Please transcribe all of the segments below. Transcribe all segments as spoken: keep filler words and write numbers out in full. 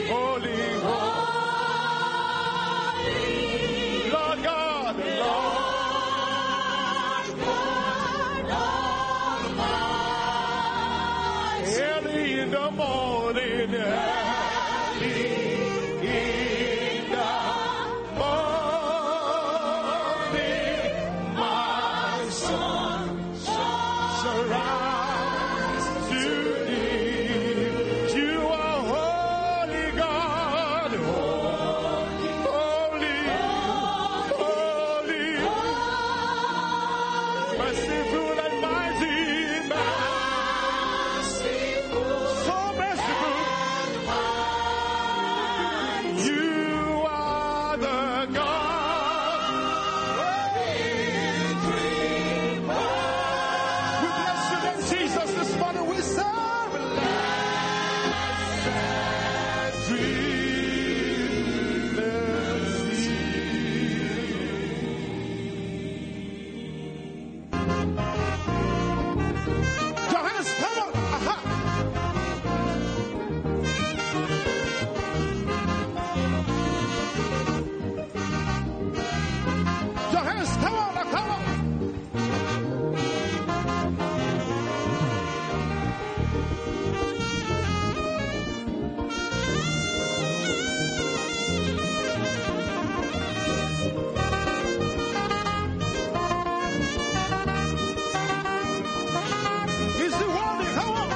holy, holy, Lord God, Lord God Almighty. Early in the morning, early in the morning, my son shall rise to thee. You are holy God, holy, holy, holy, merciful and mighty, merciful, so merciful. You are the God. We bless your name, Jesus. This morning we serve a blessed mercy. Johannes, come on. Aha. Johannes, come on, now, come on. Is he worthy? Come on.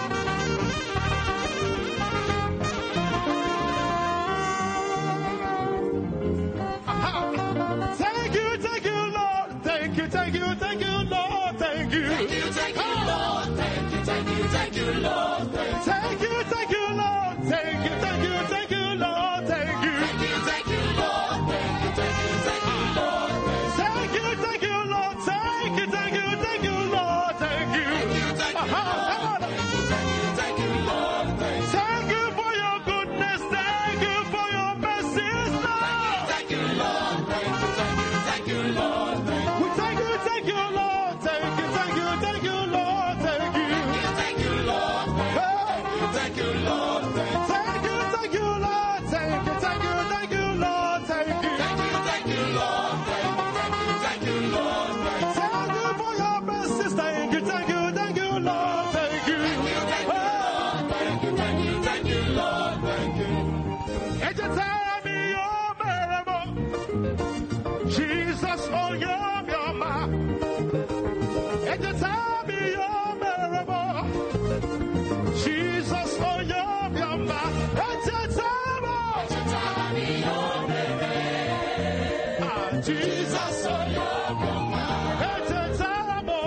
Aha. Thank you, thank you, Lord. Thank you, thank you, thank you, Lord. Thank you. Thank you, thank you, Lord. Thank you, thank you, thank you, Lord. Thank you, thank you, Lord. Thank you, thank you, thank you, Lord. Thank you. Thank you, thank you, Lord. Thank you, thank you, thank you, Lord. Thank you, thank you, Lord. Thank you, thank you, thank you, Lord. Thank you. Thank you, thank you, Aha, come on. Lord. Thank you, thank you, thank you, Lord. Thank you for your goodness. Thank you for your mercies, Lord. Thank you, Lord. Thank you, thank you, thank you, Lord. We thank you, thank you, Lord. Thank you, thank you, thank you, Lord. Thank you. Thank you, Lord. Hey. Thank you, Lord. Thank you, thank you, Lord. Thank you, thank you, thank you, Lord. Thank you. Thank you, thank you, Lord. Thank you, Lord. Thank you for your mercies. Thank you, thank you, thank you, Lord. Thank you. Thank you, thank you, thank you, Lord. Thank you. Anytime you're bearable, Jesus, oh, you're your man. Anytime you're bearable, Jesus, oh, you're your man. Anytime, oh, ah, Jesus, oh, you're your man. Anytime, oh,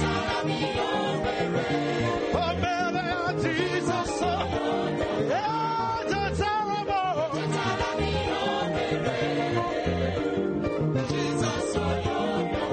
oh, baby, Jesus, oh, anytime, oh, Jesus, oh, you're your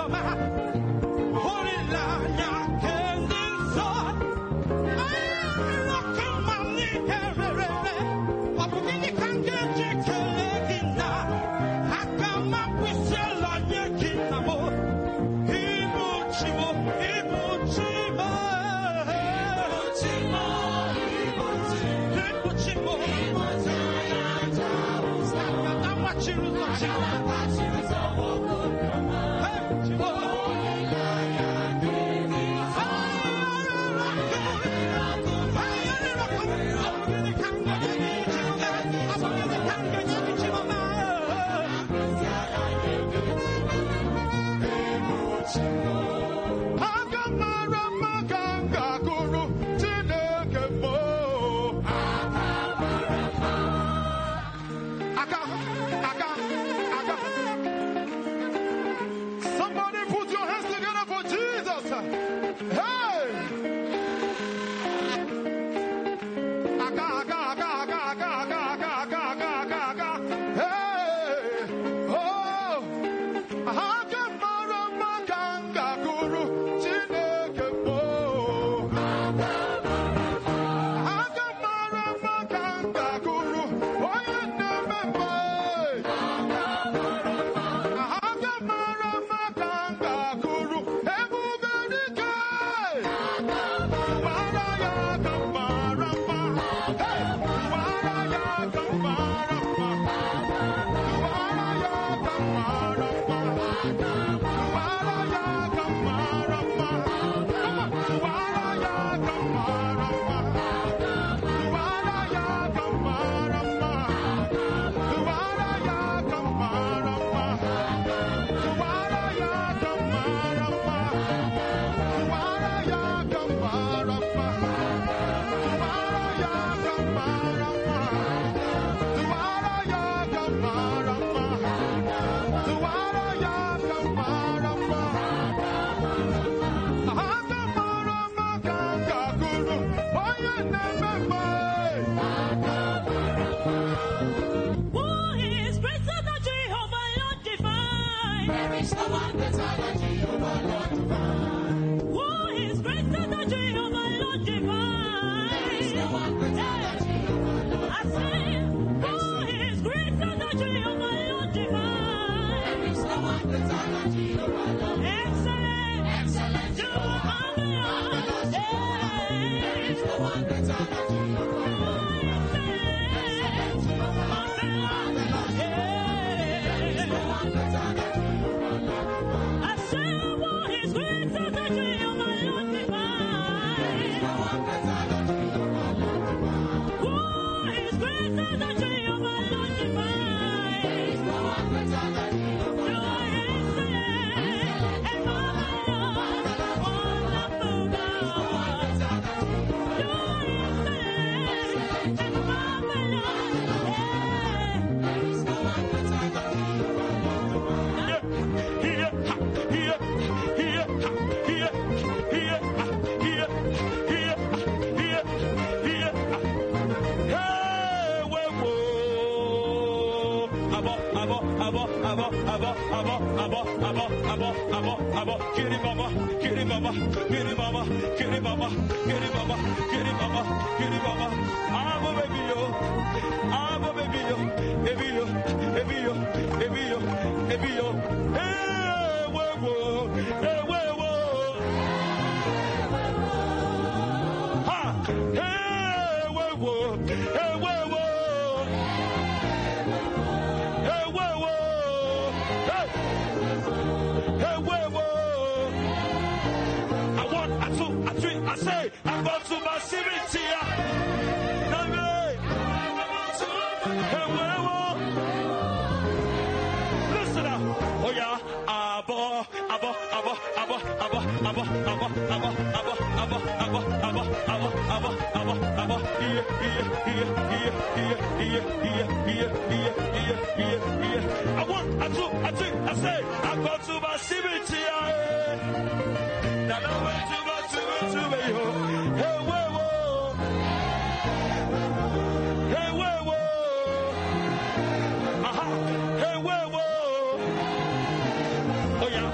Hey,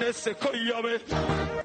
Sekoyame.